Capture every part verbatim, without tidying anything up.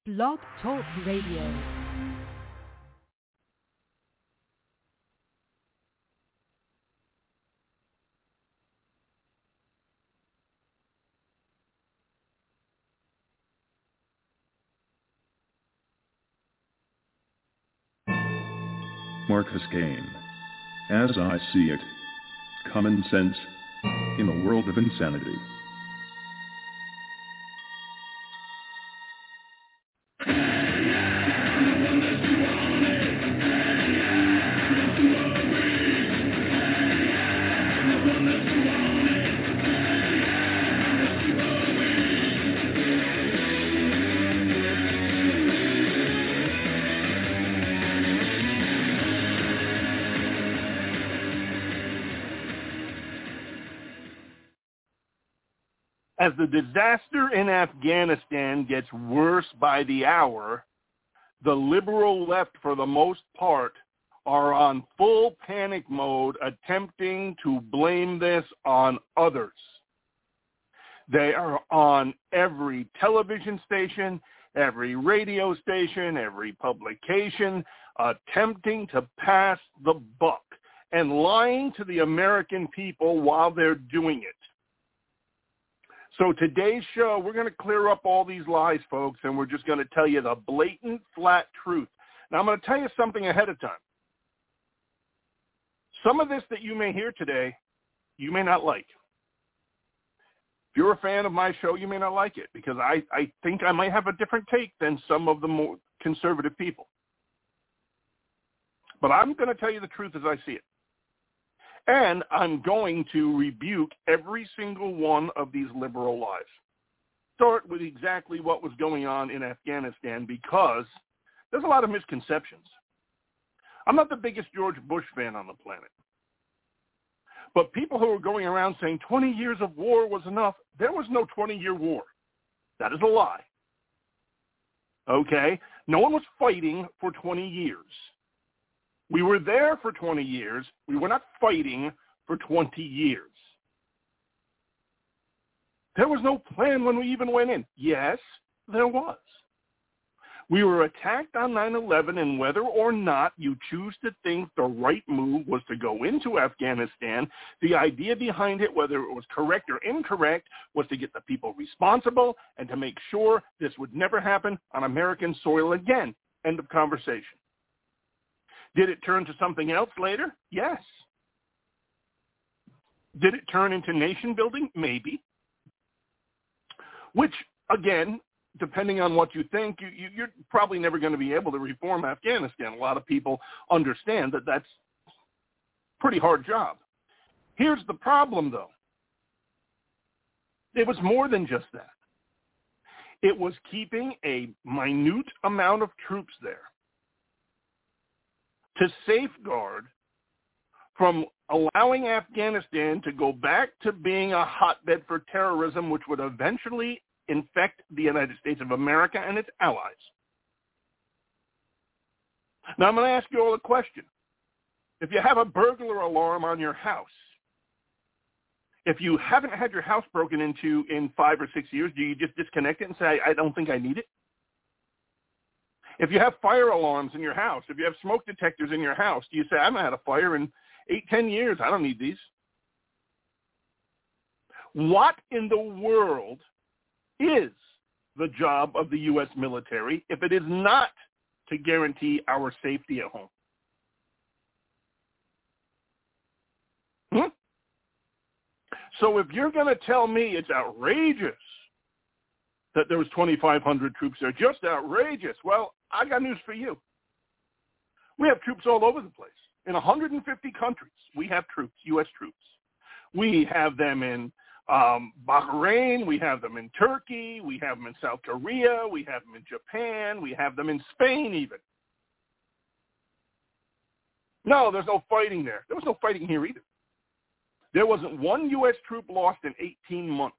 Blog Talk Radio. Marcus Kane. As I see it, common sense in a world of insanity. As the disaster in Afghanistan gets worse by the hour, the liberal left, for the most part, are on full panic mode, attempting to blame this on others. They are on every television station, every radio station, every publication, attempting to pass the buck and lying to the American people while they're doing it. So today's show, we're going to clear up all these lies, folks, and we're just going to tell you the blatant, flat truth. Now, I'm going to tell you something ahead of time. Some of this that you may hear today, you may not like. If you're a fan of my show, you may not like it, because I, I think I might have a different take than some of the more conservative people. But I'm going to tell you the truth as I see it. And I'm going to rebuke every single one of these liberal lies. Start with exactly what was going on in Afghanistan, because there's a lot of misconceptions. I'm not the biggest George Bush fan on the planet. But people who are going around saying twenty years of war was enough, there was no twenty-year war. That is a lie. Okay? No one was fighting for twenty years. We were there for twenty years. We were not fighting for twenty years. There was no plan when we even went in. Yes, there was. We were attacked on nine eleven, and whether or not you choose to think the right move was to go into Afghanistan, the idea behind it, whether it was correct or incorrect, was to get the people responsible and to make sure this would never happen on American soil again. End of conversation. Did it turn to something else later? Yes. Did it turn into nation building? Maybe. Which, again, depending on what you think, you, you, you're probably never going to be able to reform Afghanistan. A lot of people understand that that's a pretty hard job. Here's the problem, though. It was more than just that. It was keeping a minute amount of troops there to safeguard from allowing Afghanistan to go back to being a hotbed for terrorism, which would eventually infect the United States of America and its allies. Now, I'm going to ask you all a question. If you have a burglar alarm on your house, if you haven't had your house broken into in five or six years, do you just disconnect it and say, I don't think I need it? If you have fire alarms in your house, if you have smoke detectors in your house, do you say, I haven't had a fire in eight, ten years. I don't need these. What in the world is the job of the U S military if it is not to guarantee our safety at home? Hmm? So if you're going to tell me it's outrageous that there was twenty-five hundred troops there, just outrageous, well, I got news for you. We have troops all over the place. In one hundred fifty countries, we have troops, U S troops. We have them in um, Bahrain. We have them in Turkey. We have them in South Korea. We have them in Japan. We have them in Spain even. No, there's no fighting there. There was no fighting here either. There wasn't one U S troop lost in eighteen months.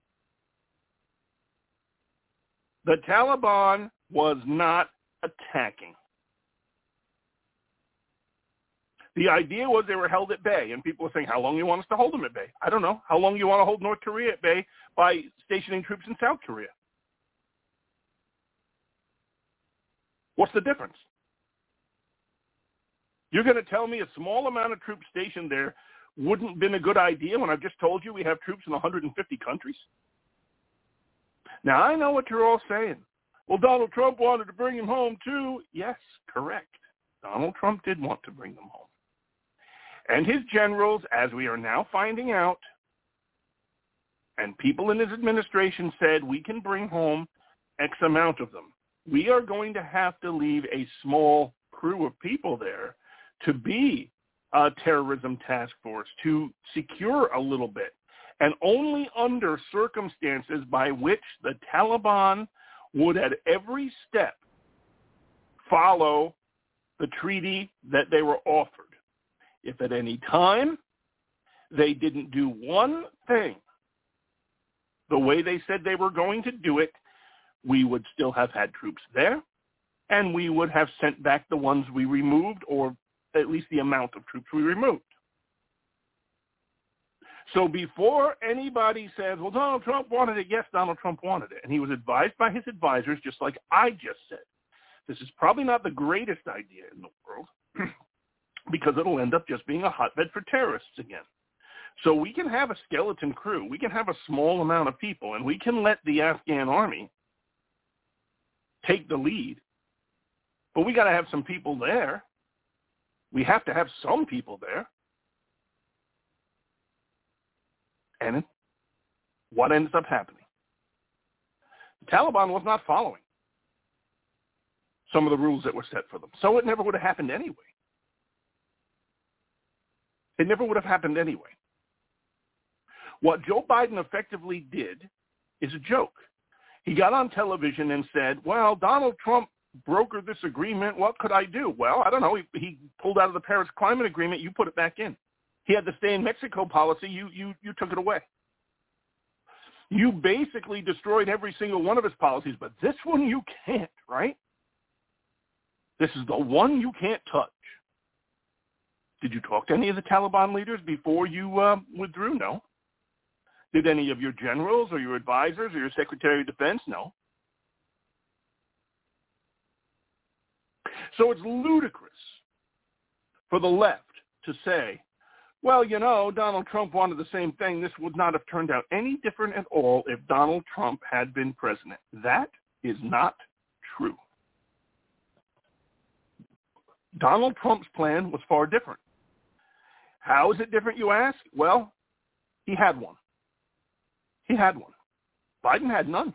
The Taliban was not attacking. The idea was they were held at bay, and people were saying, how long do you want us to hold them at bay? I don't know. How long do you want to hold North Korea at bay by stationing troops in South Korea? What's the difference? You're going to tell me a small amount of troops stationed there wouldn't have been a good idea when I've just told you we have troops in one hundred fifty countries? Now, I know what you're all saying. Well, Donald Trump wanted to bring him home, too. Yes, correct. Donald Trump did want to bring them home. And his generals, as we are now finding out, and people in his administration said, we can bring home X amount of them. We are going to have to leave a small crew of people there to be a terrorism task force, to secure a little bit, and only under circumstances by which the Taliban would at every step follow the treaty that they were offered. If at any time they didn't do one thing the way they said they were going to do it, we would still have had troops there, and we would have sent back the ones we removed, or at least the amount of troops we removed. So before anybody says, well, Donald Trump wanted it, yes, Donald Trump wanted it. And he was advised by his advisors, just like I just said. This is probably not the greatest idea in the world because it'll end up just being a hotbed for terrorists again. So we can have a skeleton crew. We can have a small amount of people, and we can let the Afghan army take the lead. But we got to have some people there. We have to have some people there. And what ends up happening? The Taliban was not following some of the rules that were set for them. So it never would have happened anyway. It never would have happened anyway. What Joe Biden effectively did is a joke. He got on television and said, well, Donald Trump brokered this agreement. What could I do? Well, I don't know. He, he pulled out of the Paris Climate Agreement. You put it back in. He had the stay in Mexico policy. You, you, you took it away. You basically destroyed every single one of his policies, but this one you can't, right? This is the one you can't touch. Did you talk to any of the Taliban leaders before you uh, withdrew? No. Did any of your generals or your advisors or your Secretary of Defense? No. So it's ludicrous for the left to say, well, you know, Donald Trump wanted the same thing. This would not have turned out any different at all if Donald Trump had been president. That is not true. Donald Trump's plan was far different. How is it different, you ask? Well, he had one. He had one. Biden had none.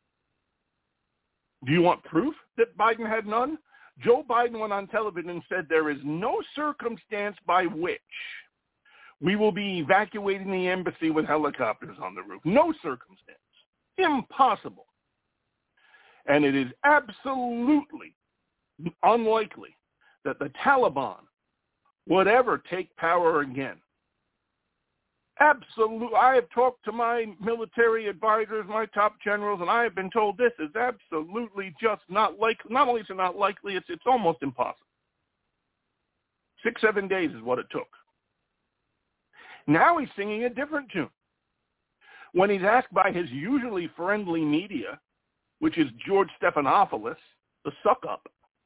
Do you want proof that Biden had none? Joe Biden went on television and said there is no circumstance by which we will be evacuating the embassy with helicopters on the roof. No circumstance. Impossible. And it is absolutely unlikely that the Taliban would ever take power again. Absolutely. I have talked to my military advisors, my top generals, and I have been told this is absolutely just not likely. Not only is it not likely, it's, it's almost impossible. Six, seven days is what it took. Now he's singing a different tune. When he's asked by his usually friendly media, which is George Stephanopoulos, the suck-up,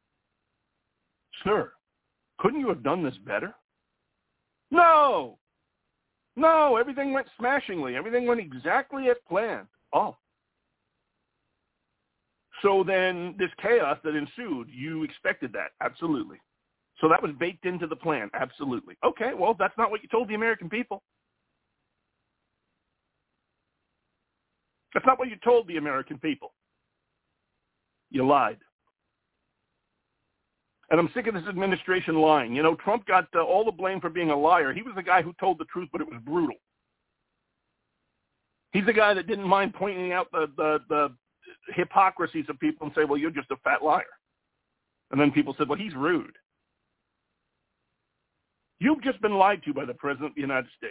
sir, couldn't you have done this better? No! No, everything went smashingly. Everything went exactly as planned. Oh. So then this chaos that ensued, you expected that. Absolutely. So that was baked into the plan. Absolutely. Okay, well, that's not what you told the American people. That's not what you told the American people. You lied. And I'm sick of this administration lying. You know, Trump got uh, all the blame for being a liar. He was the guy who told the truth, but it was brutal. He's the guy that didn't mind pointing out the, the, the hypocrisies of people and say, well, you're just a fat liar. And then people said, well, he's rude. You've just been lied to by the President of the United States.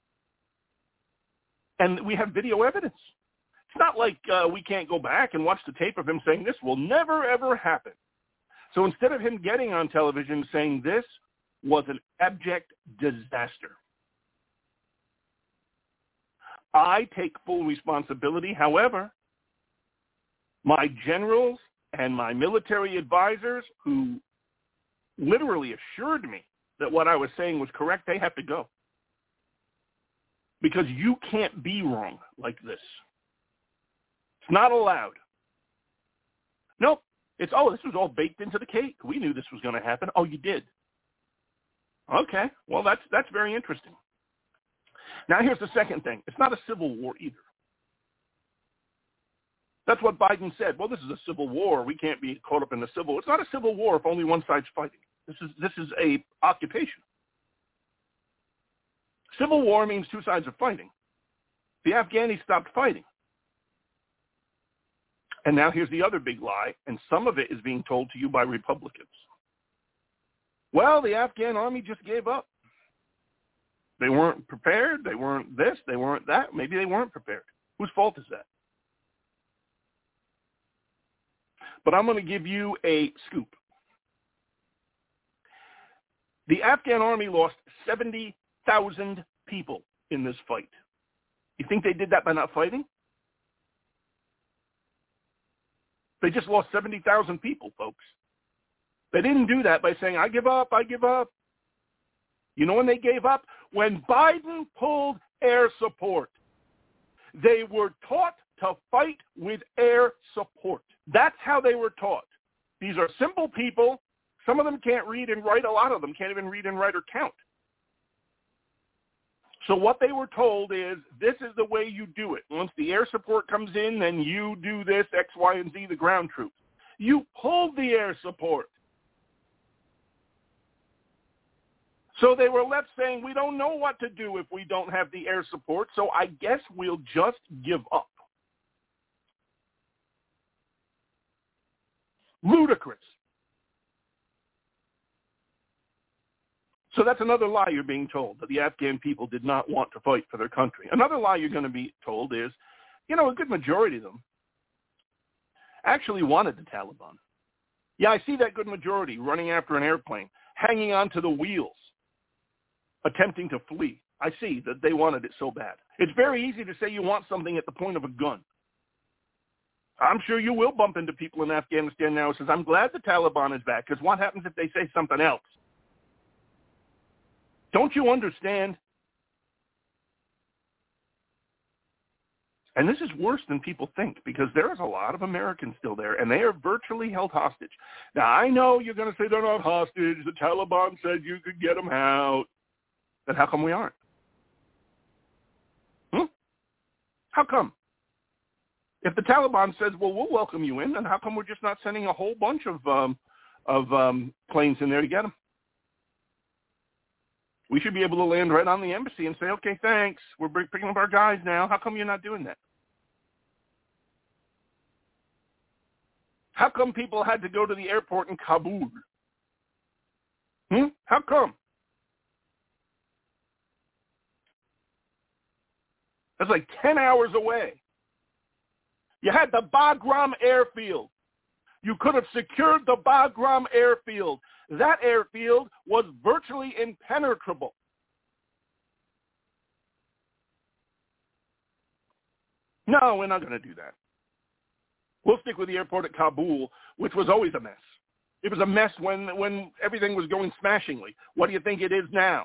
And we have video evidence. It's not like uh, we can't go back and watch the tape of him saying this will never, ever happen. So instead of him getting on television saying this was an abject disaster, I take full responsibility. However, my generals and my military advisors, who literally assured me that what I was saying was correct, they have to go. Because you can't be wrong like this. It's not allowed. Nope. It's, oh, this was all baked into the cake. We knew this was going to happen. Oh, you did. Okay. Well, that's that's very interesting. Now, here's the second thing. It's not a civil war either. That's what Biden said. Well, this is a civil war. We can't be caught up in the civil. It's not a civil war if only one side's fighting. This is this is a occupation. Civil war means two sides are fighting. The Afghanis stopped fighting. And now here's the other big lie, and some of it is being told to you by Republicans. Well, the Afghan army just gave up. They weren't prepared. They weren't this. They weren't that. Maybe they weren't prepared. Whose fault is that? But I'm going to give you a scoop. The Afghan army lost seventy thousand people in this fight. You think they did that by not fighting? They just lost seventy thousand people, folks. They didn't do that by saying, I give up, I give up. You know when they gave up? When Biden pulled air support. They were taught to fight with air support. That's how they were taught. These are simple people. Some of them can't read and write. A lot of them can't even read and write or count. So what they were told is, this is the way you do it. Once the air support comes in, then you do this, X, Y, and Z, the ground troops. You pulled the air support. So they were left saying, we don't know what to do if we don't have the air support, so I guess we'll just give up. Ludicrous. So that's another lie you're being told, that the Afghan people did not want to fight for their country. Another lie you're going to be told is, you know, a good majority of them actually wanted the Taliban. Yeah, I see that good majority running after an airplane, hanging onto the wheels, attempting to flee. I see that they wanted it so bad. It's very easy to say you want something at the point of a gun. I'm sure you will bump into people in Afghanistan now who says, I'm glad the Taliban is back, because what happens if they say something else? Don't you understand? And this is worse than people think, because there is a lot of Americans still there, and they are virtually held hostage. Now, I know you're going to say they're not hostage. The Taliban said you could get them out. Then how come we aren't? Hmm? How come? If the Taliban says, well, we'll welcome you in, then how come we're just not sending a whole bunch of um, of um, planes in there to get them? We should be able to land right on the embassy and say, okay, thanks. We're picking up our guys now. How come you're not doing that? How come people had to go to the airport in Kabul? Hmm? How come? That's like ten hours away. You had the Bagram airfield. You could have secured the Bagram airfield. That airfield was virtually impenetrable. No, we're not going to do that. We'll stick with the airport at Kabul, which was always a mess. It was a mess when, when everything was going smashingly. What do you think it is now?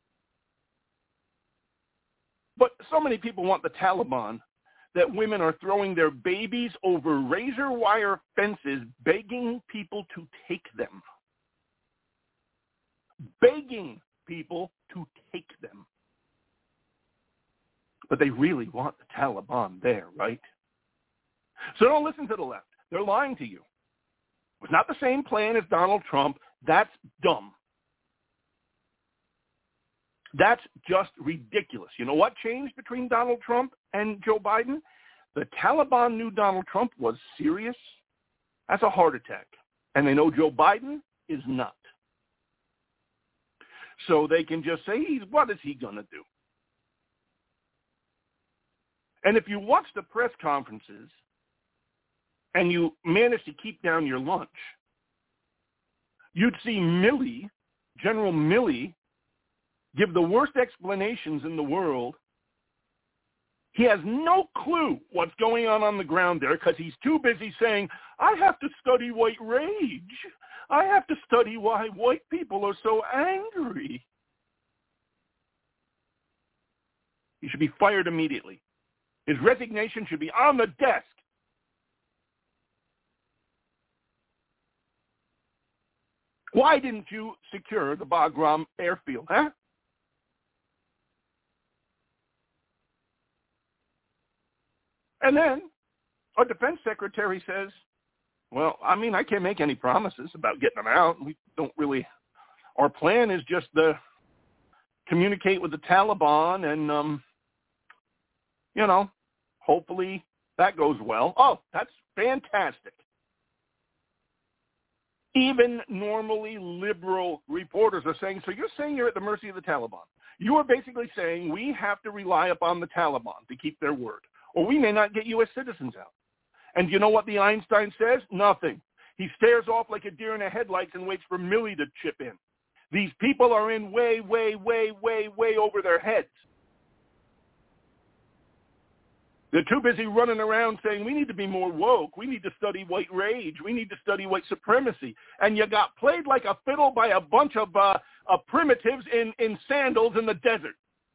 But so many people want the Taliban that women are throwing their babies over razor wire fences, begging people to take them. Begging people to take them. But they really want the Taliban there, right? So don't listen to the left. They're lying to you. It was not the same plan as Donald Trump. That's dumb. That's just ridiculous. You know what changed between Donald Trump and Joe Biden? The Taliban knew Donald Trump was serious. That's a heart attack. And they know Joe Biden is not. So they can just say, what is he going to do? And if you watch the press conferences and you manage to keep down your lunch, you'd see Milley, General Milley, give the worst explanations in the world. He has no clue what's going on on the ground there because he's too busy saying, I have to study white rage. I have to study why white people are so angry. He should be fired immediately. His resignation should be on the desk. Why didn't you secure the Bagram airfield, huh? And then our defense secretary says, well, I mean, I can't make any promises about getting them out. We don't really, our plan is just to communicate with the Taliban and, um, you know, hopefully that goes well. Oh, that's fantastic. Even normally liberal reporters are saying, so you're saying you're at the mercy of the Taliban. You are basically saying we have to rely upon the Taliban to keep their word, or we may not get U S citizens out. And you know what the Einstein says? Nothing. He stares off like a deer in the headlights and waits for Millie to chip in. These people are in way, way, way, way, way over their heads. They're too busy running around saying, we need to be more woke. We need to study white rage. We need to study white supremacy. And you got played like a fiddle by a bunch of, uh, of primitives in, in sandals in the desert.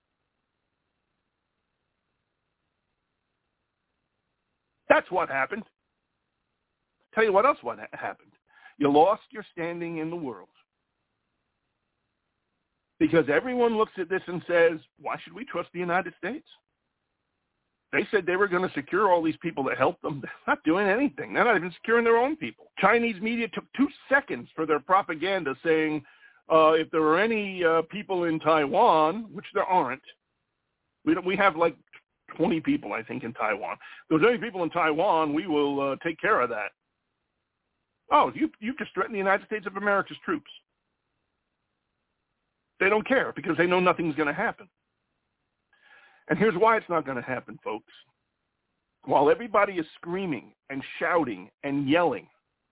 That's what happened. Tell you what else what happened. You lost your standing in the world. Because everyone looks at this and says, why should we trust the United States? They said they were going to secure all these people that helped them. They're not doing anything. They're not even securing their own people. Chinese media took two seconds for their propaganda saying, uh, if there were any uh, people in Taiwan, which there aren't, we don't, we have like twenty people, I think, in Taiwan. If there's any people in Taiwan, we will uh, take care of that. Oh, you, you just threaten the United States of America's troops. They don't care because they know nothing's going to happen. And here's why it's not going to happen, folks. While everybody is screaming and shouting and yelling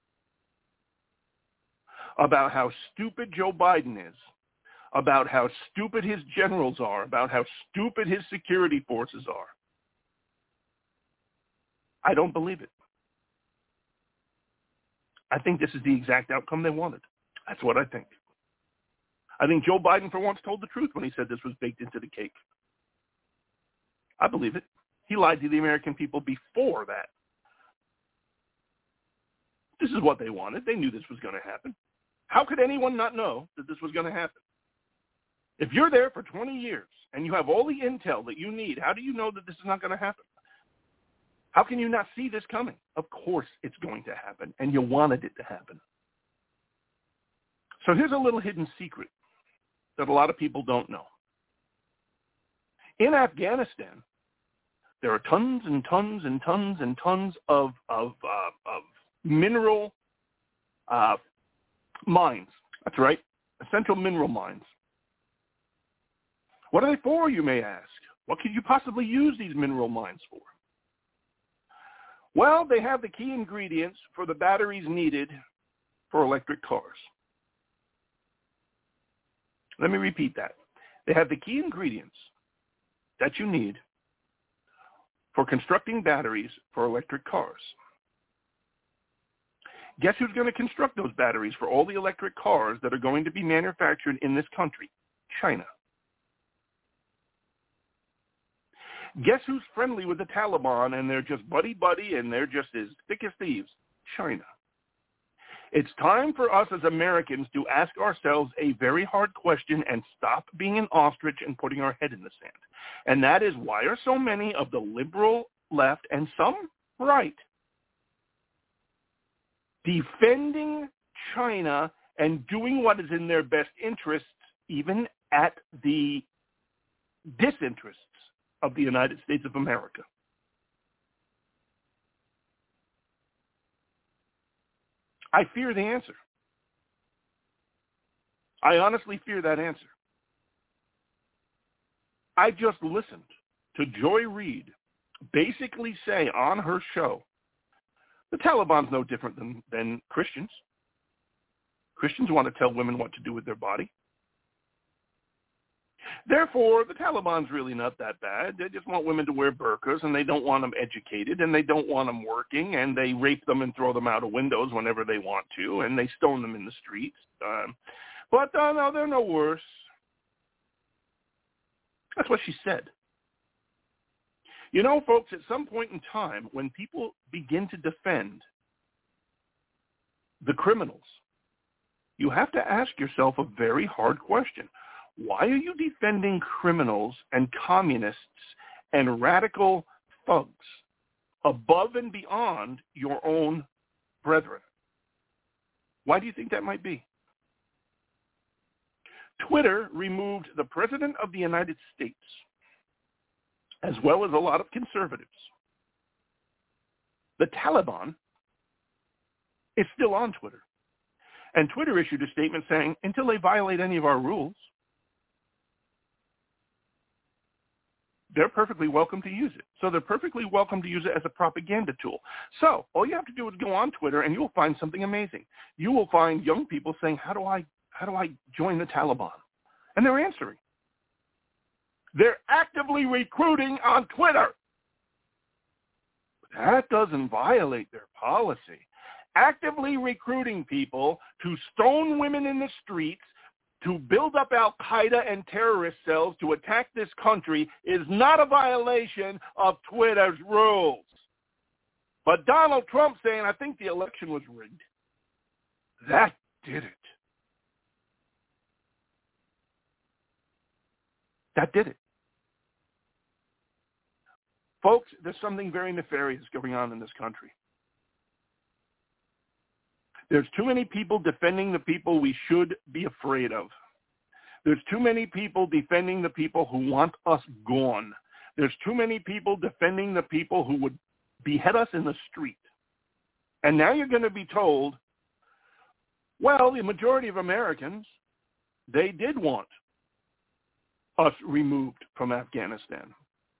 about how stupid Joe Biden is, about how stupid his generals are, about how stupid his security forces are, I don't believe it. I think this is the exact outcome they wanted. That's what I think. I think Joe Biden for once told the truth when he said this was baked into the cake. I believe it. He lied to the American people before that. This is what they wanted. They knew this was going to happen. How could anyone not know that this was going to happen? If you're there for twenty years and you have all the intel that you need, how do you know that this is not going to happen? How can you not see this coming? Of course it's going to happen, and you wanted it to happen. So here's a little hidden secret that a lot of people don't know. In Afghanistan, there are tons and tons and tons and tons of of, uh, of mineral uh, mines. That's right, essential mineral mines. What are they for, you may ask? What could you possibly use these mineral mines for? Well, they have the key ingredients for the batteries needed for electric cars. Let me repeat that. They have the key ingredients that you need for constructing batteries for electric cars. Guess who's going to construct those batteries for all the electric cars that are going to be manufactured in this country? China. Guess who's friendly with the Taliban and they're just buddy-buddy and they're just as thick as thieves? China. It's time for us as Americans to ask ourselves a very hard question and stop being an ostrich and putting our head in the sand. And that is, why are so many of the liberal left and some right defending China and doing what is in their best interests, even at the disinterests of the United States of America? I fear the answer. I honestly fear that answer. I just listened to Joy Reid basically say on her show, the Taliban's no different than, than Christians. Christians want to tell women what to do with their body. Therefore, the Taliban's really not that bad. They just want women to wear burqas, and they don't want them educated, and they don't want them working, and they rape them and throw them out of windows whenever they want to, and they stone them in the streets. Um, but uh, no, they're no worse. That's what she said. You know, folks, at some point in time, when people begin to defend the criminals, you have to ask yourself a very hard question. Why are you defending criminals and communists and radical thugs above and beyond your own brethren? Why do you think that might be? Twitter removed the President of the United States, as well as a lot of conservatives. The Taliban is still on Twitter. And Twitter issued a statement saying, until they violate any of our rules, they're perfectly welcome to use it. So they're perfectly welcome to use it as a propaganda tool. So all you have to do is go on Twitter, and you'll find something amazing. You will find young people saying, how do I, how do I join the Taliban? And they're answering. They're actively recruiting on Twitter. That doesn't violate their policy. Actively recruiting people to stone women in the streets, to build up al-Qaeda and terrorist cells to attack this country is not a violation of Twitter's rules. But Donald Trump saying, I think the election was rigged, that did it. That did it. Folks, there's something very nefarious going on in this country. There's too many people defending the people we should be afraid of. There's too many people defending the people who want us gone. There's too many people defending the people who would behead us in the street. And now you're going to be told, well, the majority of Americans, they did want us removed from Afghanistan.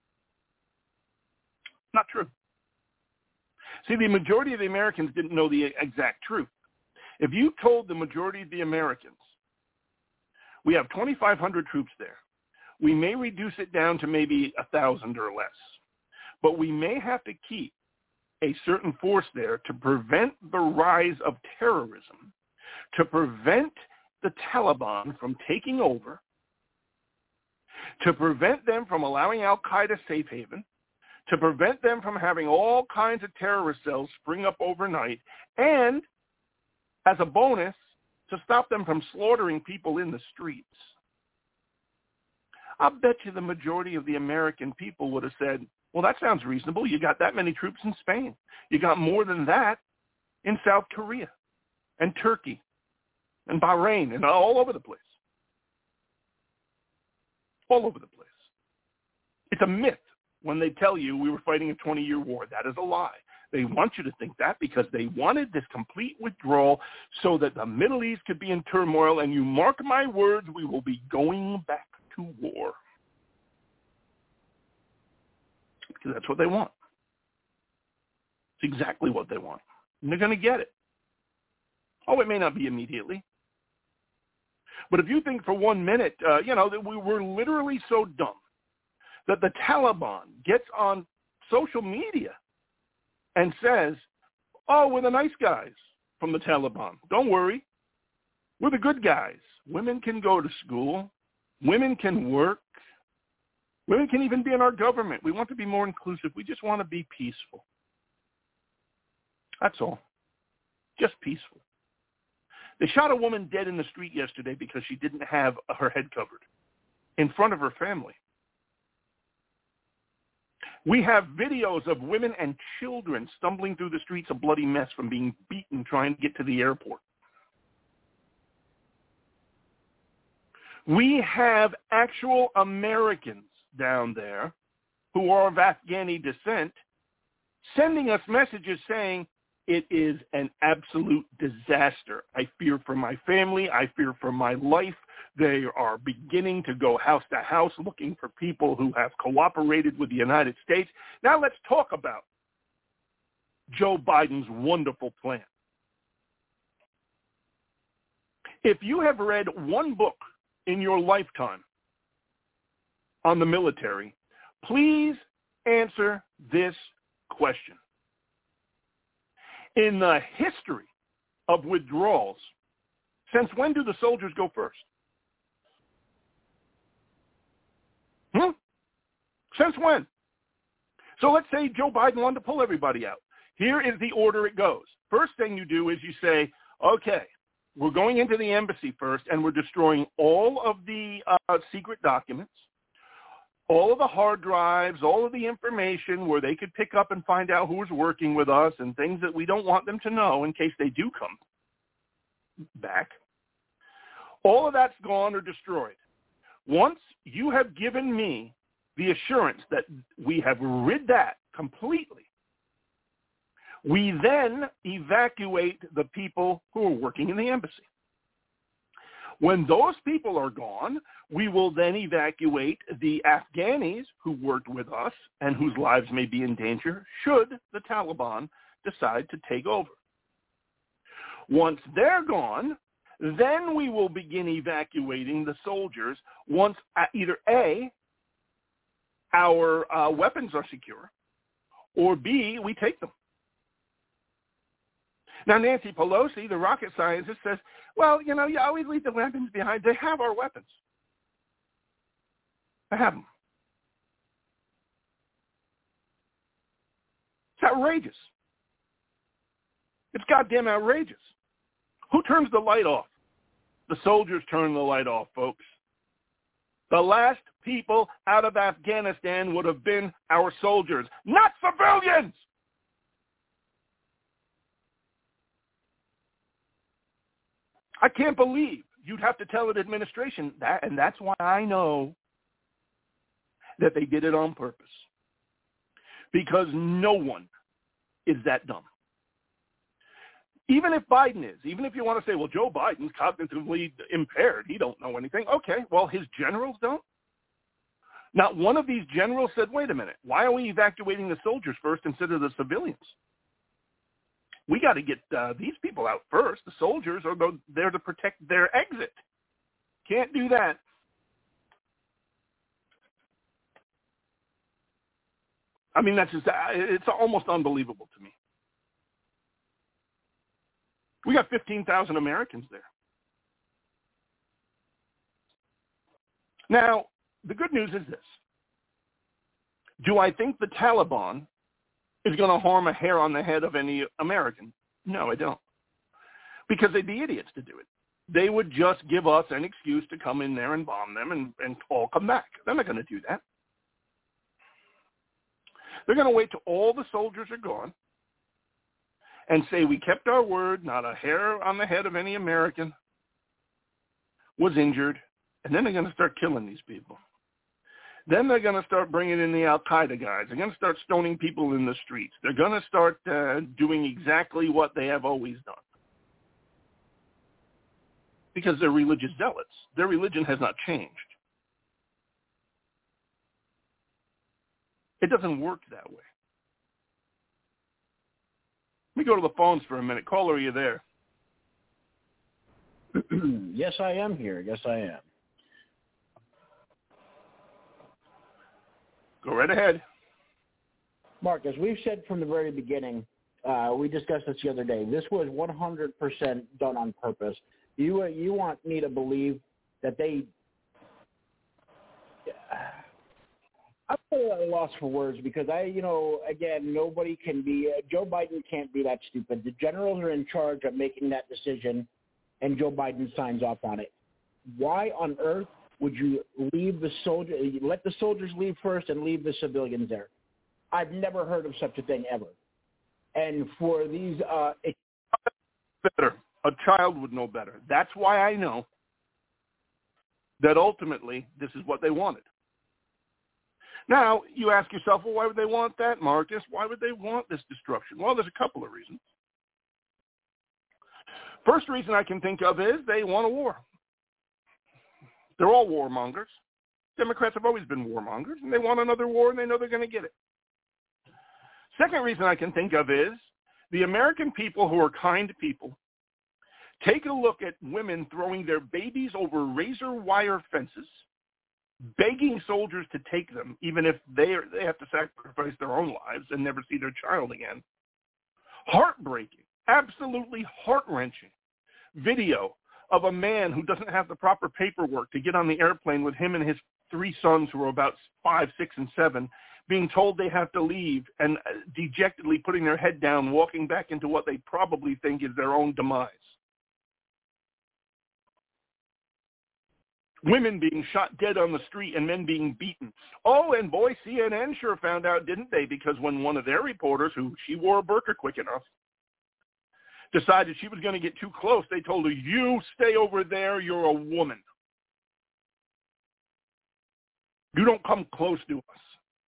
Not true. See, the majority of the Americans didn't know the exact truth. If you told the majority of the Americans, we have twenty-five hundred troops there, we may reduce it down to maybe one thousand or less, but we may have to keep a certain force there to prevent the rise of terrorism, to prevent the Taliban from taking over, to prevent them from allowing al-Qaeda safe haven, to prevent them from having all kinds of terrorist cells spring up overnight, and as a bonus, to stop them from slaughtering people in the streets. I bet you the majority of the American people would have said, well, that sounds reasonable. You got that many troops in Spain. You got more than that in South Korea and Turkey and Bahrain and all over the place. All over the place. It's a myth when they tell you we were fighting a twenty-year war. That is a lie. They want you to think that because they wanted this complete withdrawal so that the Middle East could be in turmoil, and you mark my words, we will be going back to war. Because that's what they want. It's exactly what they want. And they're going to get it. Oh, it may not be immediately. But if you think for one minute, uh, you know, that we were literally so dumb that the Taliban gets on social media and says, oh, we're the nice guys from the Taliban. Don't worry. We're the good guys. Women can go to school. Women can work. Women can even be in our government. We want to be more inclusive. We just want to be peaceful. That's all. Just peaceful. They shot a woman dead in the street yesterday because she didn't have her head covered in front of her family. We have videos of women and children stumbling through the streets a bloody mess from being beaten trying to get to the airport. We have actual Americans down there who are of Afghani descent sending us messages saying, it is an absolute disaster. I fear for my family. I fear for my life. They are beginning to go house to house looking for people who have cooperated with the United States. Now let's talk about Joe Biden's wonderful plan. If you have read one book in your lifetime, on the military, please answer this question. In the history of withdrawals, since when do the soldiers go first? Hmm? Since when? So let's say Joe Biden wanted to pull everybody out. Here is the order it goes. First thing you do is you say, okay, we're going into the embassy first, and we're destroying all of the uh, secret documents, all of the hard drives, all of the information where they could pick up and find out who's working with us and things that we don't want them to know in case they do come back. All of that's gone or destroyed. Once you have given me the assurance that we have rid that completely, we then evacuate the people who are working in the embassy. When those people are gone, we will then evacuate the Afghanis who worked with us and whose lives may be in danger should the Taliban decide to take over. Once they're gone, then we will begin evacuating the soldiers once either A, our uh, weapons are secure, or B, we take them. Now, Nancy Pelosi, the rocket scientist, says, well, you know, you always leave the weapons behind. They have our weapons. They have them. It's outrageous. It's goddamn outrageous. Who turns the light off? The soldiers turn the light off, folks. The last people out of Afghanistan would have been our soldiers, not civilians. I can't believe you'd have to tell an administration that, and that's why I know that they did it on purpose. Because no one is that dumb. Even if Biden is, even if you want to say, well, Joe Biden's cognitively impaired, he don't know anything. Okay, well, his generals don't. Not one of these generals said, wait a minute, why are we evacuating the soldiers first instead of the civilians? We got to get uh, these people out first. The soldiers are there to protect their exit. Can't do that. I mean, that's just, it's almost unbelievable to me. We got fifteen thousand Americans there. Now, the good news is this. Do I think the Taliban is going to harm a hair on the head of any American? No, I don't. Because they'd be idiots to do it. They would just give us an excuse to come in there and bomb them and, and all come back. They're not going to do that. They're going to wait till all the soldiers are gone and say, we kept our word, not a hair on the head of any American was injured, and then they're going to start killing these people. Then they're going to start bringing in the Al-Qaeda guys. They're going to start stoning people in the streets. They're going to start uh, doing exactly what they have always done. Because they're religious zealots. Their religion has not changed. It doesn't work that way. Let me go to the phones for a minute. Caller, are you there? Yes, I am here. Yes, I am. Go right ahead. Mark, as we've said from the very beginning, uh, we discussed this the other day, this was one hundred percent done on purpose. You, uh, you want me to believe that they – I'm at a loss for words because I, you know, again, nobody can be uh, – Joe Biden can't be that stupid. The generals are in charge of making that decision, and Joe Biden signs off on it. Why on earth would you leave the soldier, let the soldiers leave first and leave the civilians there? I've never heard of such a thing ever. And for these, uh, it, better. A child would know better. That's why I know that ultimately this is what they wanted. Now, you ask yourself, well, why would they want that, Marcus? Why would they want this destruction? Well, there's a couple of reasons. First reason I can think of is they want a war. They're all warmongers. Democrats have always been warmongers, and they want another war, and they know they're going to get it. Second reason I can think of is the American people who are kind people take a look at women throwing their babies over razor wire fences begging soldiers to take them, even if they are, they have to sacrifice their own lives and never see their child again. Heartbreaking, absolutely heart-wrenching video of a man who doesn't have the proper paperwork to get on the airplane with him and his three sons, who are about five, six, and seven, being told they have to leave and dejectedly putting their head down, walking back into what they probably think is their own demise. Women being shot dead on the street and men being beaten. Oh, and boy, C N N sure found out, didn't they? Because when one of their reporters, who she wore a burqa quick enough, decided she was going to get too close, they told her, you stay over there, you're a woman. You don't come close to us.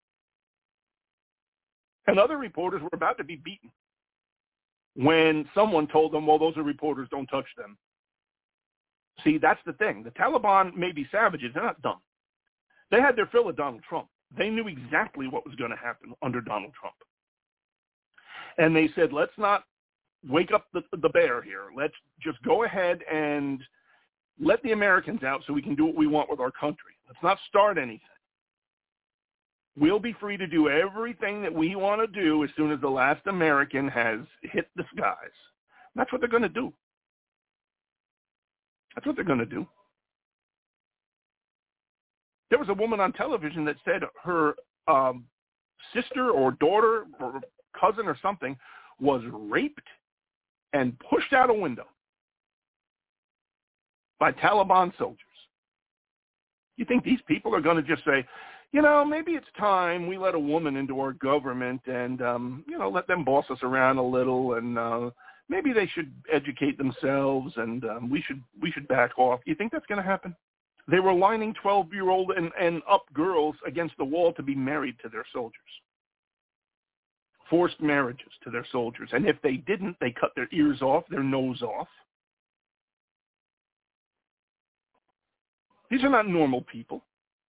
And other reporters were about to be beaten when someone told them, well, those are reporters, don't touch them. See, that's the thing. The Taliban may be savages. They're not dumb. They had their fill of Donald Trump. They knew exactly what was going to happen under Donald Trump. And they said, let's not wake up the, the bear here. Let's just go ahead and let the Americans out so we can do what we want with our country. Let's not start anything. We'll be free to do everything that we want to do as soon as the last American has hit the skies. That's what they're going to do. That's what they're going to do. There was a woman on television that said her um, sister or daughter or cousin or something was raped and pushed out a window by Taliban soldiers. You think these people are going to just say, you know, maybe it's time we let a woman into our government and, um, you know, let them boss us around a little, and uh, maybe they should educate themselves, and um, we should we should back off. You think that's going to happen? They were lining twelve-year-old and, and up girls against the wall to be married to their soldiers. Forced marriages to their soldiers. And if they didn't, they cut their ears off, their nose off. These are not normal people.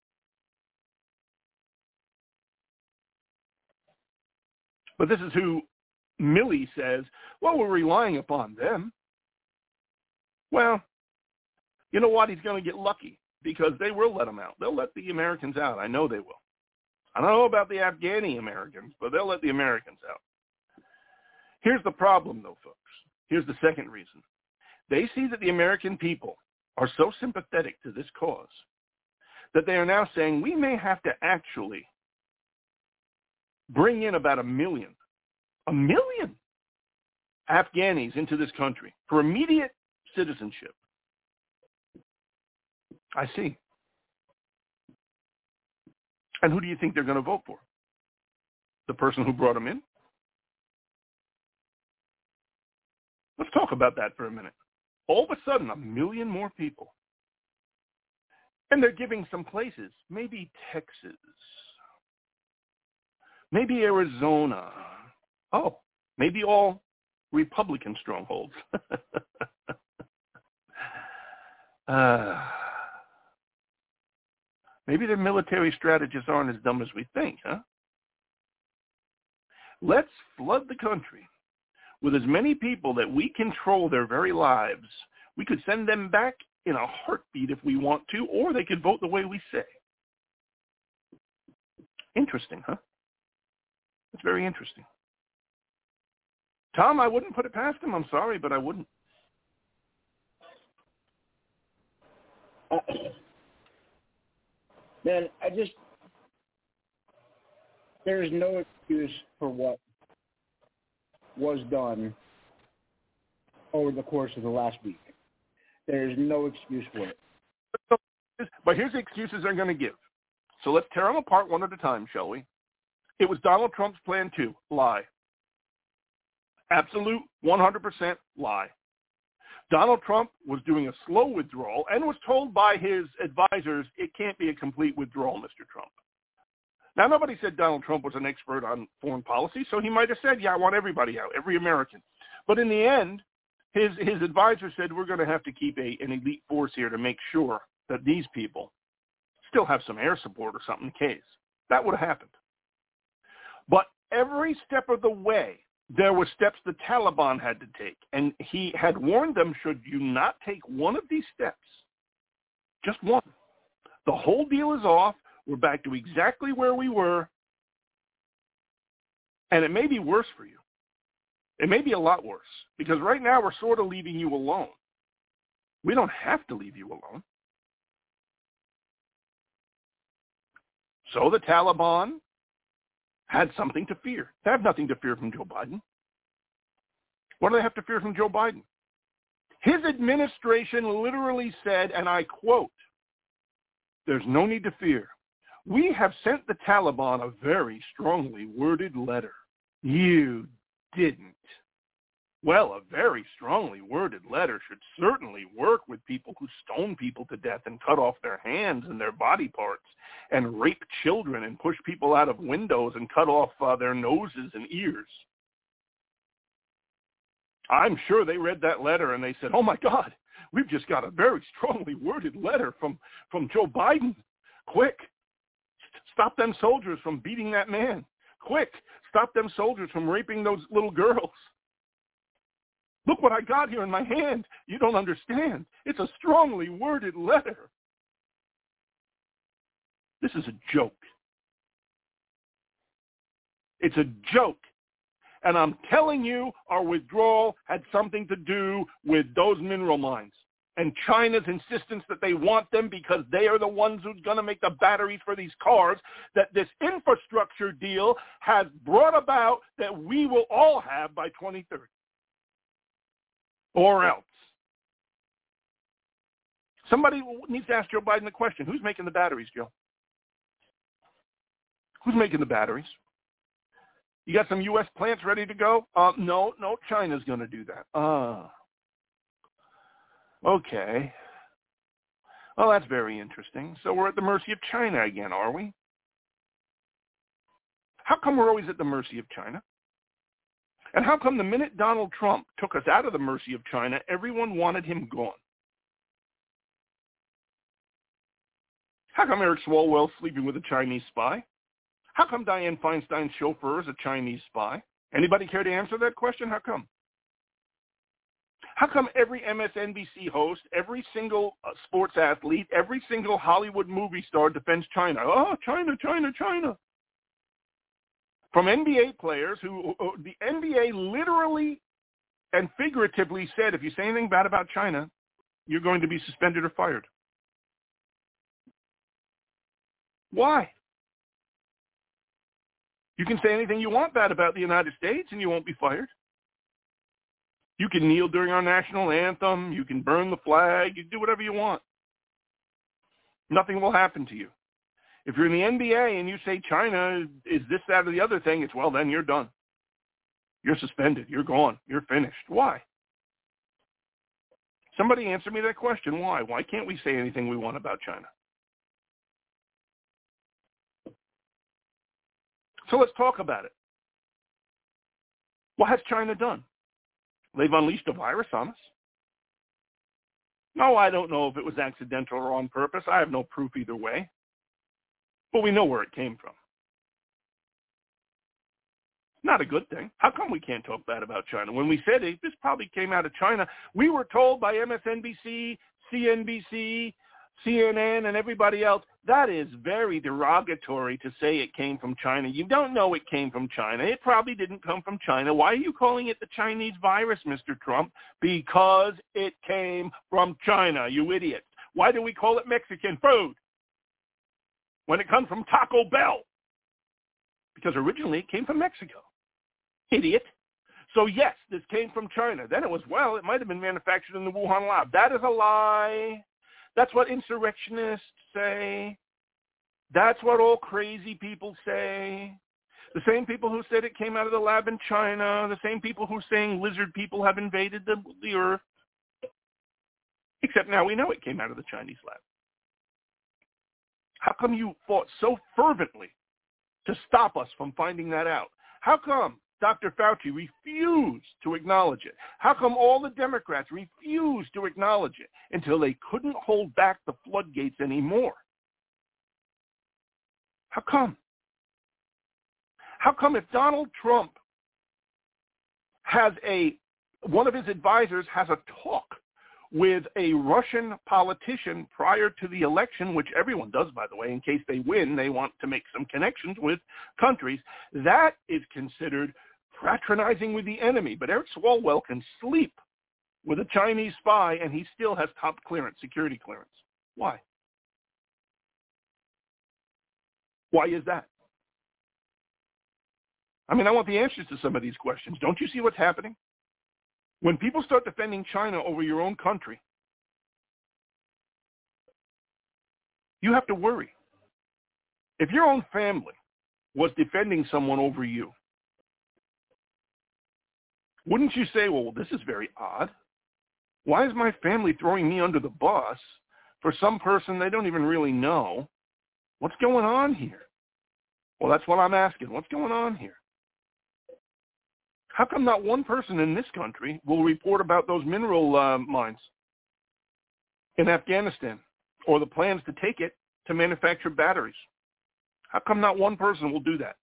But this is who Milley says, well, we're relying upon them. Well, you know what? He's going to get lucky because they will let them out. They'll let the Americans out. I know they will. I don't know about the Afghani Americans, but they'll let the Americans out. Here's the problem, though, folks. Here's the second reason. They see that the American people are so sympathetic to this cause that they are now saying we may have to actually bring in about a million, a million Afghanis into this country for immediate citizenship. I see. And who do you think they're going to vote for? The person who brought them in? Let's talk about that for a minute. All of a sudden, a million more people. And they're giving some places, maybe Texas, maybe Arizona. Oh, maybe all Republican strongholds. uh, maybe their military strategists aren't as dumb as we think, huh? Let's flood the country with as many people that we control their very lives. We could send them back in a heartbeat if we want to, or they could vote the way we say. Interesting, huh? It's very interesting. Tom, I wouldn't put it past him. I'm sorry, but I wouldn't. Uh, man, I just, there's no excuse for what was done over the course of the last week. There's no excuse for it. But here's the excuses they're going to give. So let's tear them apart one at a time, shall we? It was Donald Trump's plan too. Lie. Absolute one hundred percent lie. Donald Trump was doing a slow withdrawal and was told by his advisors it can't be a complete withdrawal, Mister Trump. Now, nobody said Donald Trump was an expert on foreign policy, so he might have said, yeah, I want everybody out, every American. But in the end, his his advisor said we're going to have to keep a, an elite force here to make sure that these people still have some air support or something in case. That would have happened. But every step of the way, there were steps the Taliban had to take. And he had warned them, should you not take one of these steps, just one, The whole deal is off. We're back to exactly where we were. And it may be worse for you. It may be a lot worse, because right now we're sort of leaving you alone. We don't have to leave you alone. So the Taliban had something to fear. They have nothing to fear from Joe Biden. What do they have to fear from Joe Biden? His administration literally said, and I quote, "There's no need to fear. We have sent the Taliban a very strongly worded letter." You didn't. Well, a very strongly worded letter should certainly work with people who stone people to death and cut off their hands and their body parts and rape children and push people out of windows and cut off uh, their noses and ears. I'm sure they read that letter and they said, "Oh my God, we've just got a very strongly worded letter from, from Joe Biden. Quick, st- stop them soldiers from beating that man. Quick, stop them soldiers from raping those little girls. Look what I got here in my hand. You don't understand. It's a strongly worded letter." This is a joke. It's a joke. And I'm telling you, our withdrawal had something to do with those mineral mines and China's insistence that they want them because they are the ones who's going to make the batteries for these cars, that this infrastructure deal has brought about that we will all have by twenty thirty. Or else. Somebody needs to ask Joe Biden the question, who's making the batteries, Joe? Who's making the batteries? You got some U S plants ready to go? Uh, no, no, China's going to do that. Ah. Okay. Well, that's very interesting. So we're at the mercy of China again, are we? How come we're always at the mercy of China? And how come the minute Donald Trump took us out of the mercy of China, everyone wanted him gone? How come Eric Swalwell's sleeping with a Chinese spy? How come Dianne Feinstein's chauffeur is a Chinese spy? Anybody care to answer that question? How come? How come every M S N B C host, every single uh, sports athlete, every single Hollywood movie star defends China? Oh, China, China, China. From N B A players who, uh, the N B A literally and figuratively said, if you say anything bad about China, you're going to be suspended or fired. Why? You can say anything you want bad about the United States and you won't be fired. You can kneel during our national anthem. You can burn the flag. You can do whatever you want. Nothing will happen to you. If you're in the N B A and you say China is this, that, or the other thing, it's, well, then you're done. You're suspended. You're gone. You're finished. Why? Somebody answer me that question. Why? Why can't we say anything we want about China? So let's talk about it. What has China done? They've unleashed a virus on us. No, I don't know if it was accidental or on purpose. I have no proof either way. But we know where it came from. Not a good thing. How come we can't talk bad about China? When we said it, this probably came out of China. We were told by M S N B C, C N B C, C N N, and everybody else, that is very derogatory to say it came from China. You don't know it came from China. It probably didn't come from China. Why are you calling it the Chinese virus, Mister Trump? Because it came from China, you idiot. Why do we call it Mexican food when it comes from Taco Bell? Because originally it came from Mexico. Idiot. So yes, this came from China. Then it was, well, it might have been manufactured in the Wuhan lab. That is a lie. That's what insurrectionists say. That's what all crazy people say. The same people who said it came out of the lab in China, the same people who are saying lizard people have invaded the, the earth. Except now we know it came out of the Chinese lab. How come you fought so fervently to stop us from finding that out? How come Doctor Fauci refused to acknowledge it? How come all the Democrats refused to acknowledge it until they couldn't hold back the floodgates anymore? How come? How come if Donald Trump has a, one of his advisors has a talk with a Russian politician prior to the election, which everyone does, by the way, in case they win, they want to make some connections with countries. That is considered fraternizing with the enemy. But Eric Swalwell can sleep with a Chinese spy, and he still has top clearance, security clearance. Why? Why is that? I mean, I want the answers to some of these questions. Don't you see what's happening? When people start defending China over your own country, you have to worry. If your own family was defending someone over you, wouldn't you say, well, this is very odd. Why is my family throwing me under the bus for some person they don't even really know? What's going on here? Well, that's what I'm asking. What's going on here? How come not one person in this country will report about those mineral uh, mines in Afghanistan or the plans to take it to manufacture batteries? How come not one person will do that?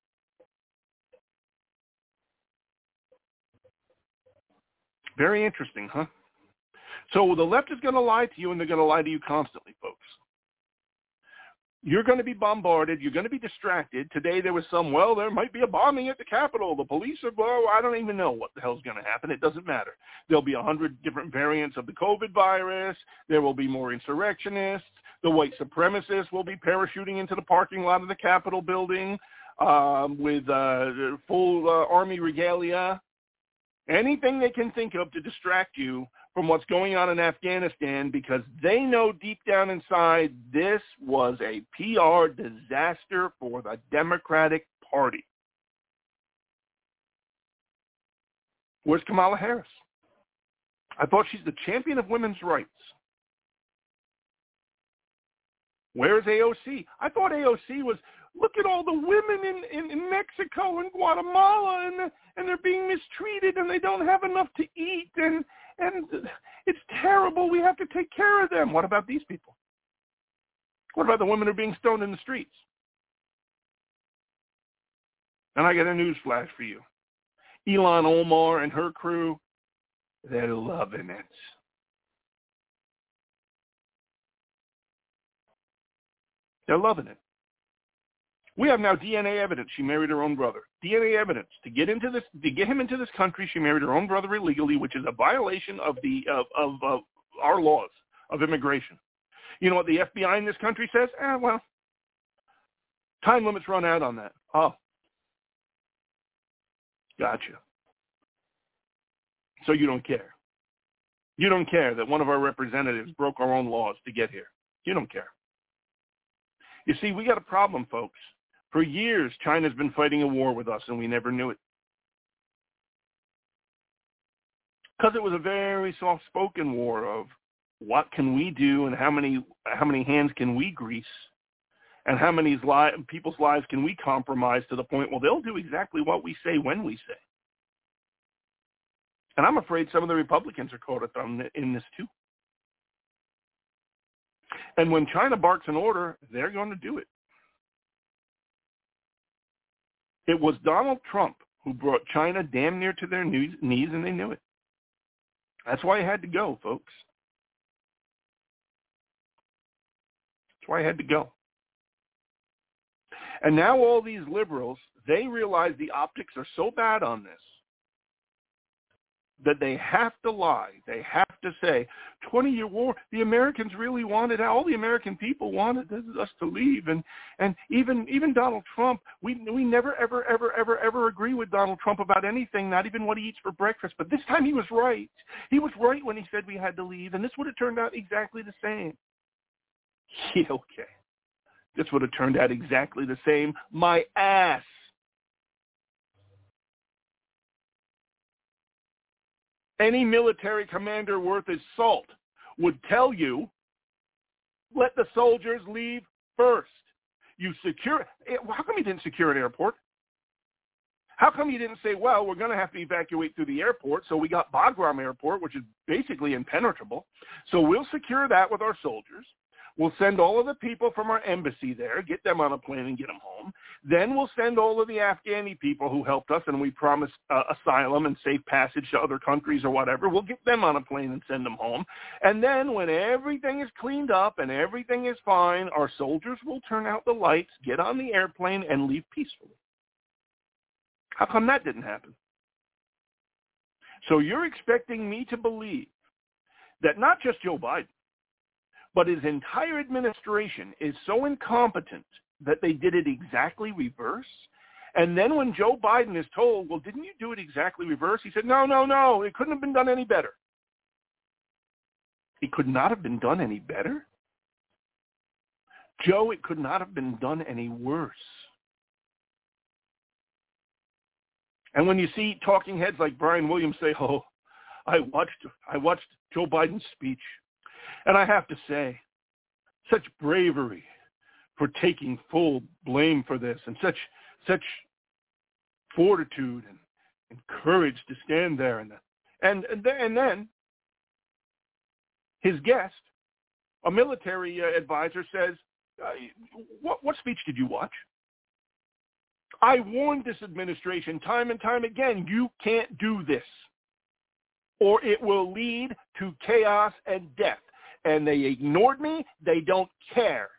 Very interesting, huh? So the left is going to lie to you, and they're going to lie to you constantly, folks. You're going to be bombarded. You're going to be distracted. Today there was some, well, there might be a bombing at the Capitol. The police are, well, I don't even know what the hell's going to happen. It doesn't matter. There'll be a hundred different variants of the COVID virus. There will be more insurrectionists. The white supremacists will be parachuting into the parking lot of the Capitol building um, with uh, full uh, army regalia. Anything they can think of to distract you from what's going on in Afghanistan, because they know deep down inside this was a P R disaster for the Democratic Party. Where's Kamala Harris? I thought she's the champion of women's rights. Where's A O C? I thought A O C was, look at all the women in, in, in Mexico and Guatemala, and, and they're being mistreated, and they don't have enough to eat, and and it's terrible. We have to take care of them. What about these people? What about the women who are being stoned in the streets? And I got a news flash for you. Ilhan Omar and her crew, they're loving it. They're loving it. We have now D N A evidence she married her own brother. D N A evidence to get into this, to get him into this country. She married her own brother illegally, which is a violation of the of, of, of our laws of immigration. You know what the F B I in this country says? Ah, well, time limits run out on that. Oh, gotcha. So you don't care. You don't care that one of our representatives broke our own laws to get here. You don't care. You see, we got a problem, folks. For years, China's been fighting a war with us, and we never knew it. Because it was a very soft-spoken war of what can we do and how many how many hands can we grease and how many li- people's lives can we compromise to the point, well, they'll do exactly what we say when we say. And I'm afraid some of the Republicans are caught up in this, too. And when China barks an order, they're going to do it. It was Donald Trump who brought China damn near to their knees, and they knew it. That's why he had to go, folks. That's why he had to go. And now all these liberals, they realize the optics are so bad on this that they have to lie. They have to say, twenty-year war, the Americans really wanted, all the American people wanted us to leave. And, and even even Donald Trump, we we never, ever, ever, ever, ever agree with Donald Trump about anything, not even what he eats for breakfast. But this time he was right. He was right when he said we had to leave, and this would have turned out exactly the same. Yeah, okay. This would have turned out exactly the same. My ass. Any military commander worth his salt would tell you, let the soldiers leave first. You secure, how come you didn't secure an airport? How come you didn't say, well, we're going to have to evacuate through the airport, so we got Bagram Airport, which is basically impenetrable, so we'll secure that with our soldiers. We'll send all of the people from our embassy there, get them on a plane and get them home. Then we'll send all of the Afghani people who helped us and we promised uh, asylum and safe passage to other countries or whatever. We'll get them on a plane and send them home. And then when everything is cleaned up and everything is fine, our soldiers will turn out the lights, get on the airplane, and leave peacefully. How come that didn't happen? So you're expecting me to believe that not just Joe Biden, but his entire administration is so incompetent that they did it exactly reverse? And then when Joe Biden is told, well, didn't you do it exactly reverse? He said, no, no, no, it couldn't have been done any better. It could not have been done any better? Joe, it could not have been done any worse. And when you see talking heads like Brian Williams say, oh, I watched, I watched Joe Biden's speech, and I have to say, such bravery for taking full blame for this, and such such fortitude and, and courage to stand there. And, and, and, then, and then his guest, a military uh, advisor, says, uh, what, what speech did you watch? I warned this administration time and time again, you can't do this, or it will lead to chaos and death. And they ignored me. They don't care.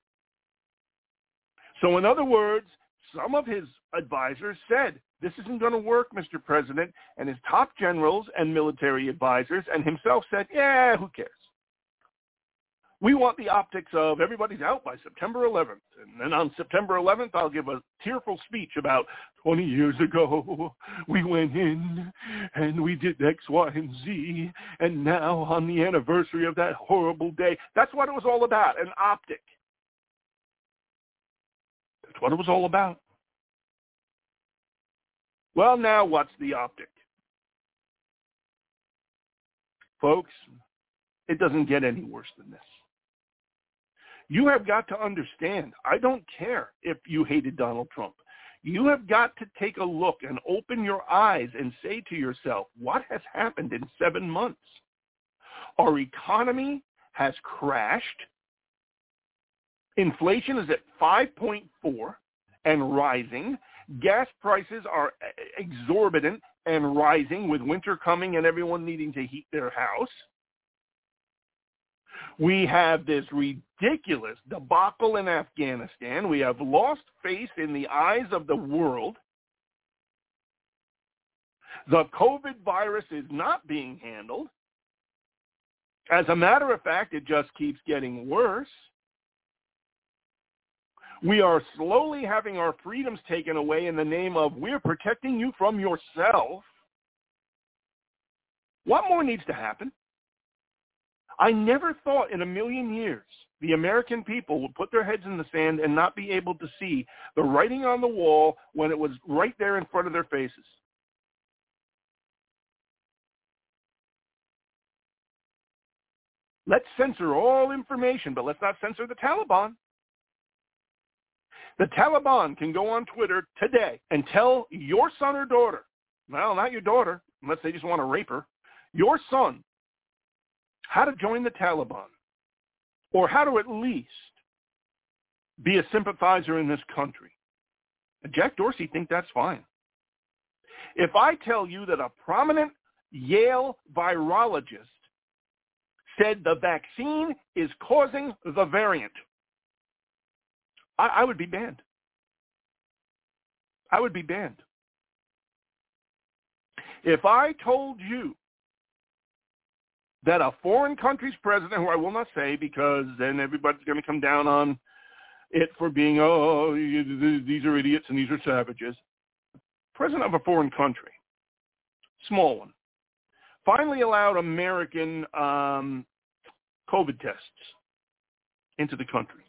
So in other words, some of his advisors said, this isn't going to work, Mister President. And his top generals and military advisors and himself said, yeah, who cares? We want the optics of everybody's out by September eleventh. And then on September eleventh, I'll give a tearful speech about twenty years ago, we went in and we did X, Y, and Z. And now on the anniversary of that horrible day, that's what it was all about, an optic. That's what it was all about. Well, now what's the optic? Folks, it doesn't get any worse than this. You have got to understand, I don't care if you hated Donald Trump. You have got to take a look and open your eyes and say to yourself, what has happened in seven months? Our economy has crashed. Inflation is at five point four and rising. Gas prices are exorbitant and rising with winter coming and everyone needing to heat their house. We have this ridiculous debacle in Afghanistan. We have lost face in the eyes of the world. The COVID virus is not being handled. As a matter of fact, it just keeps getting worse. We are slowly having our freedoms taken away in the name of we're protecting you from yourself. What more needs to happen? I never thought in a million years the American people would put their heads in the sand and not be able to see the writing on the wall when it was right there in front of their faces. Let's censor all information, but let's not censor the Taliban. The Taliban can go on Twitter today and tell your son or daughter, well, not your daughter, unless they just want to rape her, your son, how to join the Taliban, or how to at least be a sympathizer in this country. And Jack Dorsey thinks that's fine. If I tell you that a prominent Yale virologist said the vaccine is causing the variant, I, I would be banned. I would be banned. If I told you that a foreign country's president, who I will not say because then everybody's going to come down on it for being, oh, these are idiots and these are savages. President of a foreign country, small one, finally allowed American um, COVID tests into the country.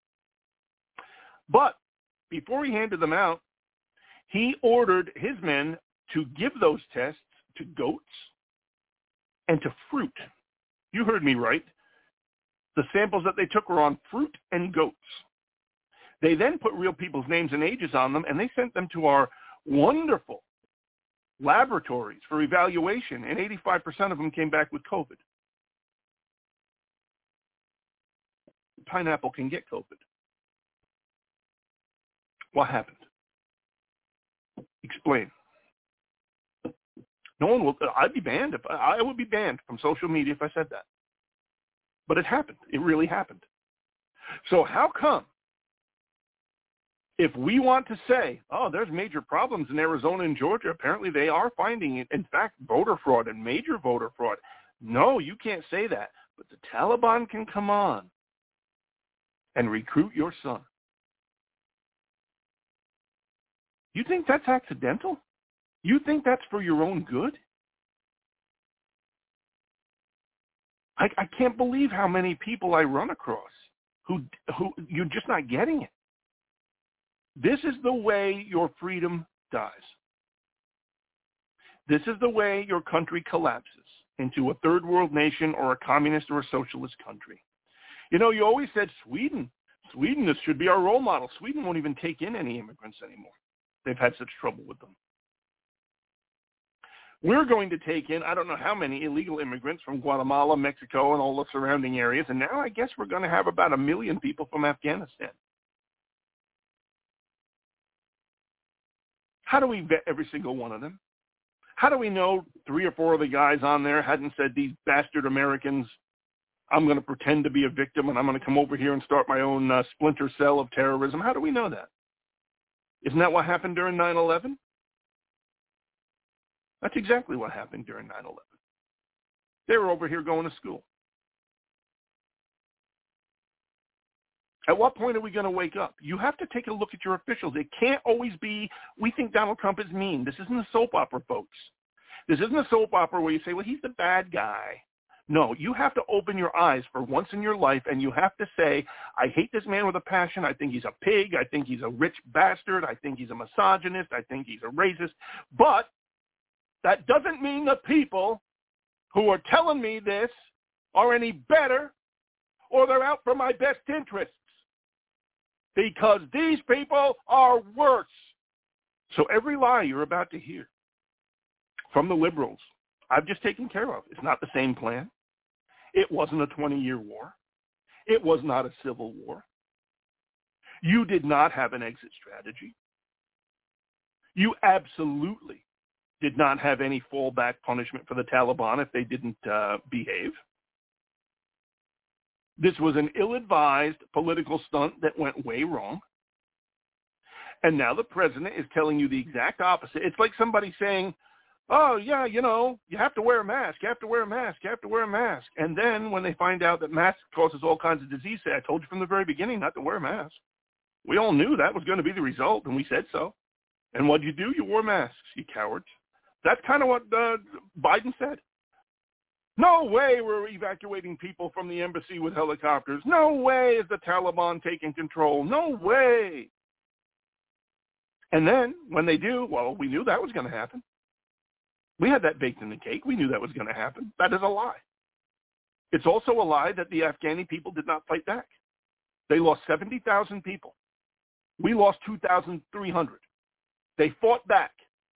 But before he handed them out, he ordered his men to give those tests to goats and to fruit. You heard me right. The samples that they took were on fruit and goats. They then put real people's names and ages on them, and they sent them to our wonderful laboratories for evaluation, and eighty-five percent of them came back with COVID. pineapple can get COVID. What happened? Explain. No one will. I'd be banned. If I, I would be banned from social media if I said that. But it happened. It really happened. So how come, if we want to say, oh, there's major problems in Arizona and Georgia, apparently they are finding, in fact, voter fraud and major voter fraud. No, you can't say that. But the Taliban can come on and recruit your son. You think that's accidental? You think that's for your own good? I, I can't believe how many people I run across who who you're just not getting it. This is the way your freedom dies. This is the way your country collapses into a third world nation or a communist or a socialist country. You know, you always said Sweden. Sweden, this should be our role model. Sweden won't even take in any immigrants anymore. They've had such trouble with them. We're going to take in, I don't know how many illegal immigrants from Guatemala, Mexico, and all the surrounding areas. And now I guess we're going to have about a million people from Afghanistan. How do we vet every single one of them? How do we know three or four of the guys on there hadn't said, these bastard Americans, I'm going to pretend to be a victim and I'm going to come over here and start my own uh, splinter cell of terrorism? How do we know that? Isn't that what happened during nine eleven? That's exactly what happened during nine eleven. They were over here going to school. At what point are we going to wake up? You have to take a look at your officials. It can't always be, we think Donald Trump is mean. This isn't a soap opera, folks. This isn't a soap opera where you say, well, he's the bad guy. No, you have to open your eyes for once in your life, and you have to say, I hate this man with a passion. I think he's a pig. I think he's a rich bastard. I think he's a misogynist. I think he's a racist. But that doesn't mean the people who are telling me this are any better or they're out for my best interests, because these people are worse. So every lie you're about to hear from the liberals, I've just taken care of. It's not the same plan. It wasn't a twenty-year war. It was not a civil war. You did not have an exit strategy. You absolutely did not have any fallback punishment for the Taliban if they didn't uh, behave. This was an ill-advised political stunt that went way wrong. And now the president is telling you the exact opposite. It's like somebody saying, oh, yeah, you know, you have to wear a mask, you have to wear a mask, you have to wear a mask. And then when they find out that mask causes all kinds of disease, say, I told you from the very beginning not to wear a mask. We all knew that was going to be the result, and we said so. And what'd you do? You wore masks, you cowards. That's kind of what uh, Biden said. No way we're evacuating people from the embassy with helicopters. No way is the Taliban taking control. No way. And then when they do, well, we knew that was going to happen. We had that baked in the cake. We knew that was going to happen. That is a lie. It's also a lie that the Afghani people did not fight back. They lost seventy thousand people. We lost two thousand three hundred. They fought back.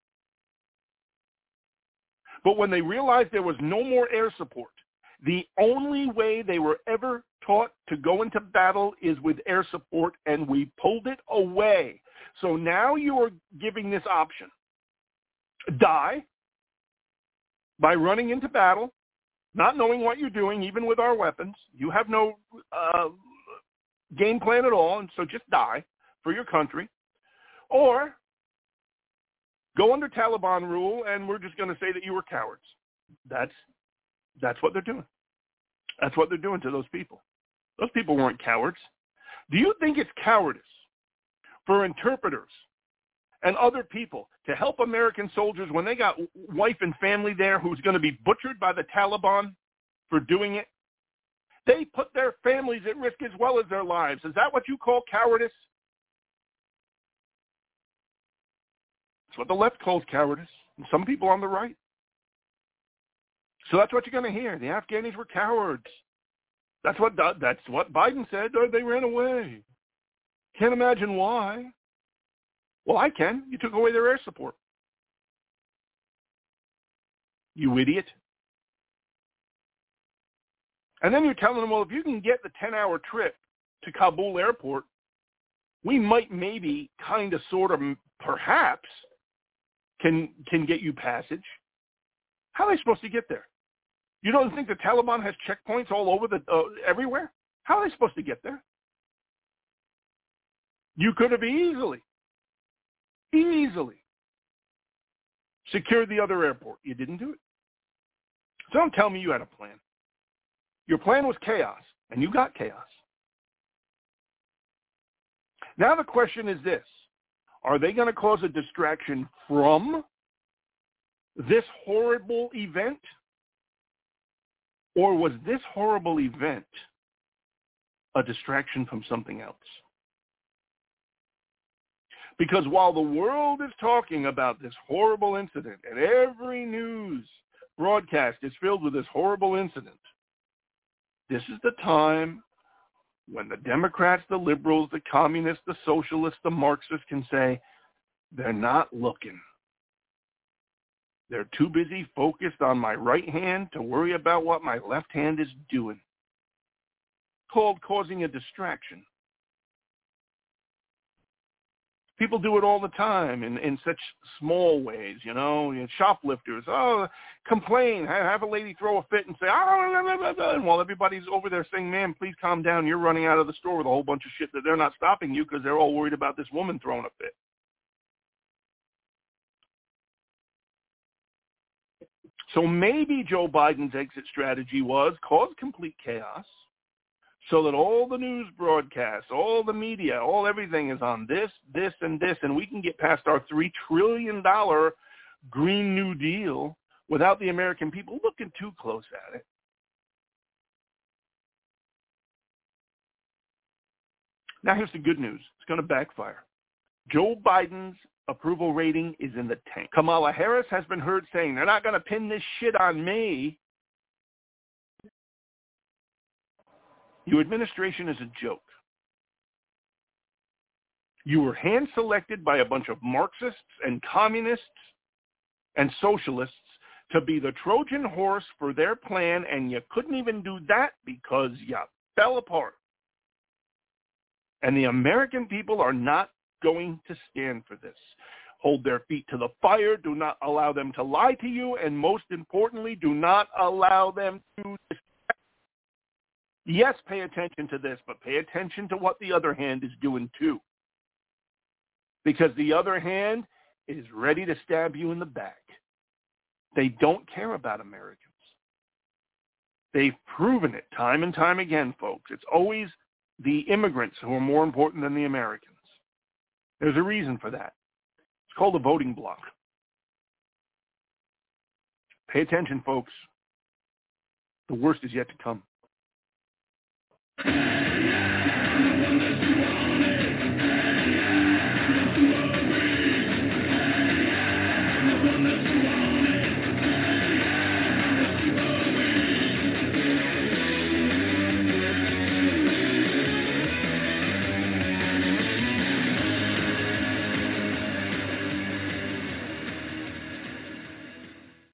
But when they realized there was no more air support, the only way they were ever taught to go into battle is with air support, and we pulled it away. So now you are giving this option. Die by running into battle, not knowing what you're doing, even with our weapons. You have no uh, game plan at all, and so just die for your country. Or go under Taliban rule, and we're just going to say that you were cowards. That's that's what they're doing. That's what they're doing to those people. Those people weren't cowards. Do you think it's cowardice for interpreters and other people to help American soldiers when they got wife and family there who's going to be butchered by the Taliban for doing it? They put their families at risk as well as their lives. Is that what you call cowardice? That's what the left calls cowardice, and some people on the right. So that's what you're going to hear. The Afghanis were cowards. That's what that's what Biden said. They ran away. Can't imagine why. Well, I can. You took away their air support. You idiot. And then you're telling them, well, if you can get the ten-hour trip to Kabul airport, we might maybe kind of sort of perhaps can can get you passage. How are they supposed to get there? You don't think the Taliban has checkpoints all over the uh, everywhere? How are they supposed to get there? You could have easily, easily secured the other airport. You didn't do it. So don't tell me you had a plan. Your plan was chaos, and you got chaos. Now the question is this. Are they going to cause a distraction from this horrible event? Or was this horrible event a distraction from something else? Because while the world is talking about this horrible incident, and every news broadcast is filled with this horrible incident, this is the time when the Democrats, the liberals, the communists, the socialists, the Marxists can say, they're not looking. They're too busy focused on my right hand to worry about what my left hand is doing. Called causing a distraction. People do it all the time in, in such small ways, you know. You know, shoplifters, oh, complain, have a lady throw a fit and say, oh, blah, blah, blah, and while everybody's over there saying, ma'am, please calm down, you're running out of the store with a whole bunch of shit that they're not stopping you because they're all worried about this woman throwing a fit. So maybe Joe Biden's exit strategy was cause complete chaos so that all the news broadcasts, all the media, all everything is on this, this, and this, and we can get past our three trillion dollars Green New Deal without the American people looking too close at it. Now here's the good news. It's going to backfire. Joe Biden's approval rating is in the tank. Kamala Harris has been heard saying, they're not going to pin this shit on me. Your administration is a joke. You were hand-selected by a bunch of Marxists and communists and socialists to be the Trojan horse for their plan, and you couldn't even do that because you fell apart. And the American people are not going to stand for this. Hold their feet to the fire. Do not allow them to lie to you. And most importantly, do not allow them to distract. Yes, pay attention to this, but pay attention to what the other hand is doing too. Because the other hand is ready to stab you in the back. They don't care about Americans. They've proven it time and time again, folks. It's always the immigrants who are more important than the Americans. There's a reason for that. It's called a voting bloc. Pay attention, folks. The worst is yet to come.